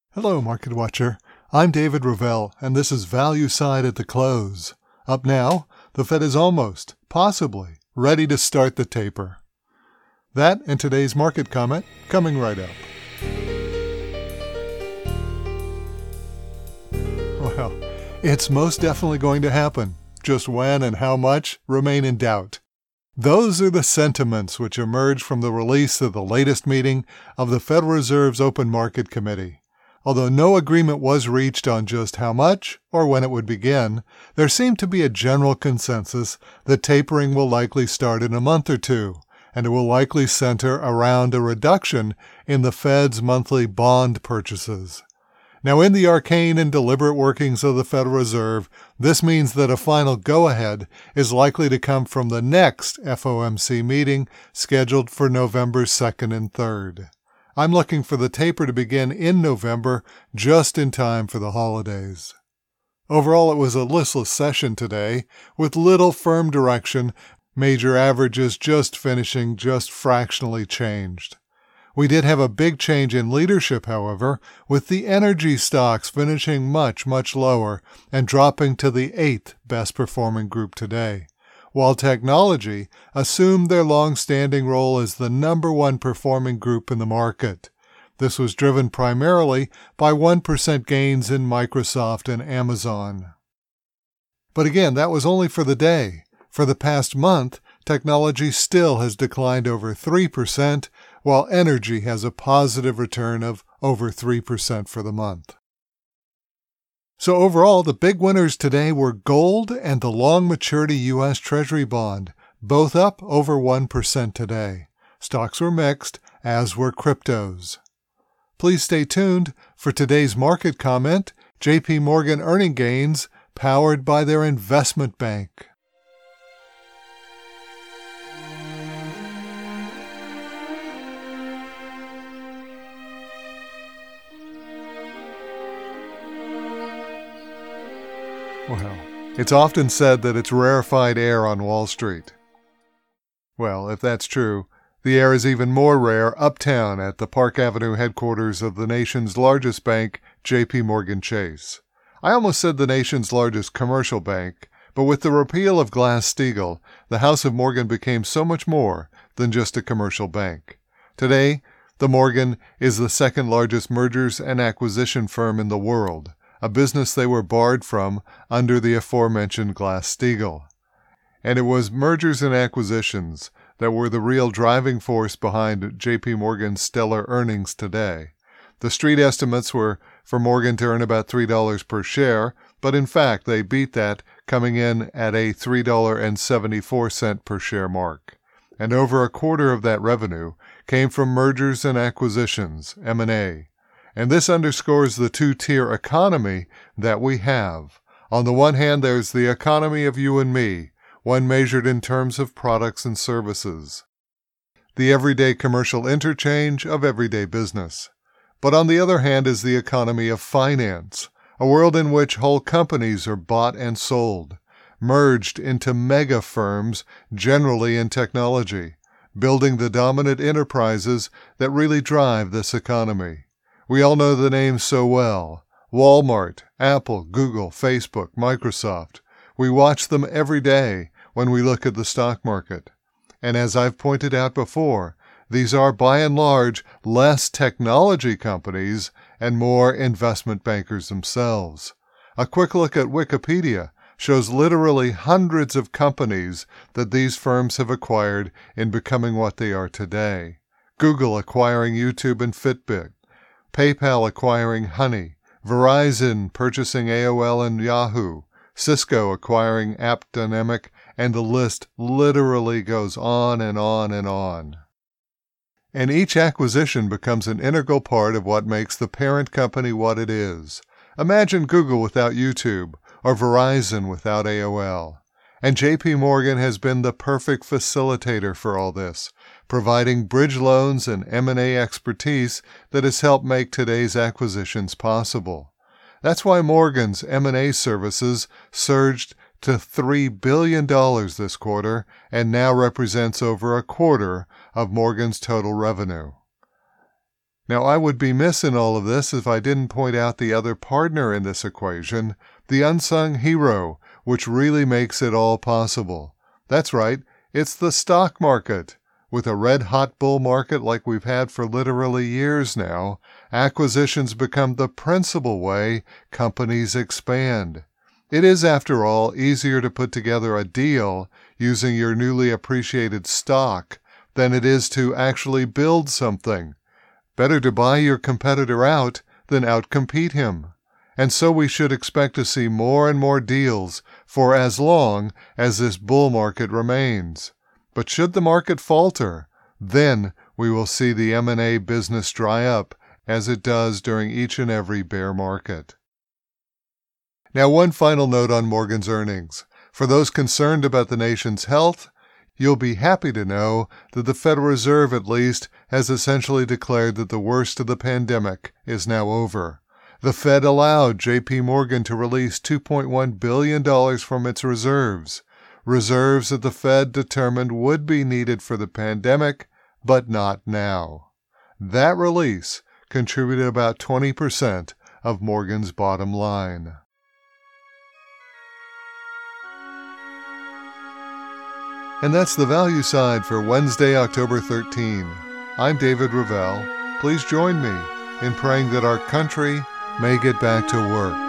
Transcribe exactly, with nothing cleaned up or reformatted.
Hello, Market Watcher. I'm David Ravel, and this is Value Side at the close. Up now, the Fed is almost, possibly, ready to start the taper. That and today's market comment coming right up. Well, it's most definitely going to happen. Just when and how much remain in doubt. Those are the sentiments which emerge from the release of the latest meeting of the Federal Reserve's Open Market Committee. Although no agreement was reached on just how much or when it would begin, there seemed to be a general consensus that tapering will likely start in a month or two, and it will likely center around a reduction in the Fed's monthly bond purchases. Now, in the arcane and deliberate workings of the Federal Reserve, this means that a final go-ahead is likely to come from the next F O M C meeting scheduled for November second and third. I'm looking for the taper to begin in November, just in time for the holidays. Overall, it was a listless session today, with little firm direction, major averages just finishing just fractionally changed. We did have a big change in leadership, however, with the energy stocks finishing much, much lower and dropping to the eighth best performing group today, while technology assumed their long-standing role as the number one performing group in the market. This was driven primarily by one percent gains in Microsoft and Amazon. But again, that was only for the day. For the past month, technology still has declined over three percent, while energy has a positive return of over three percent for the month. So overall, the big winners today were gold and the long maturity U S Treasury bond, both up over one percent today. Stocks were mixed, as were cryptos. Please stay tuned for today's market comment, J P Morgan earning gains powered by their investment bank. Well, it's often said that it's rarefied air on Wall Street. Well, if that's true, the air is even more rare uptown at the Park Avenue headquarters of the nation's largest bank, J P Morgan Chase. I almost said the nation's largest commercial bank, but with the repeal of Glass-Steagall, the House of Morgan became so much more than just a commercial bank. Today, the Morgan is the second largest mergers and acquisition firm in the world, a business they were barred from under the aforementioned Glass-Steagall. And it was mergers and acquisitions that were the real driving force behind J P Morgan's stellar earnings today. The street estimates were for Morgan to earn about three dollars per share, but in fact they beat that, coming in at a three dollars and seventy-four cents per share mark. And over a quarter of that revenue came from mergers and acquisitions, M and A. And this underscores the two-tier economy that we have. On the one hand, there's the economy of you and me, one measured in terms of products and services, the everyday commercial interchange of everyday business. But on the other hand is the economy of finance, a world in which whole companies are bought and sold, merged into mega firms, generally in technology, building the dominant enterprises that really drive this economy. We all know the names so well: Walmart, Apple, Google, Facebook, Microsoft. We watch them every day when we look at the stock market. And as I've pointed out before, these are by and large less technology companies and more investment bankers themselves. A quick look at Wikipedia shows literally hundreds of companies that these firms have acquired in becoming what they are today. Google acquiring YouTube and Fitbit, PayPal acquiring Honey, Verizon purchasing A O L and Yahoo, Cisco acquiring Appdynamic, and the list literally goes on and on and on. And each acquisition becomes an integral part of what makes the parent company what it is. Imagine Google without YouTube, or Verizon without A O L. And J P Morgan has been the perfect facilitator for all this, providing bridge loans and M and A expertise that has helped make today's acquisitions possible. That's why Morgan's M and A services surged to three billion dollars this quarter and now represents over a quarter of Morgan's total revenue. Now, I would be missing all of this if I didn't point out the other partner in this equation, the unsung hero, which really makes it all possible. That's right, it's the stock market. With a red-hot bull market like we've had for literally years now, acquisitions become the principal way companies expand. It is, after all, easier to put together a deal using your newly appreciated stock than it is to actually build something. Better to buy your competitor out than outcompete him. And so we should expect to see more and more deals for as long as this bull market remains. But should the market falter, then we will see the M and A business dry up, as it does during each and every bear market. Now, one final note on Morgan's earnings. For those concerned about the nation's health, you'll be happy to know that the Federal Reserve, at least, has essentially declared that the worst of the pandemic is now over. The Fed allowed J P Morgan to release two point one billion dollars from its reserves, reserves that the Fed determined would be needed for the pandemic, but not now. That release contributed about twenty percent of Morgan's bottom line. And that's the value side for Wednesday, October thirteenth. I'm David Ravel. Please join me in praying that our country may get back to work.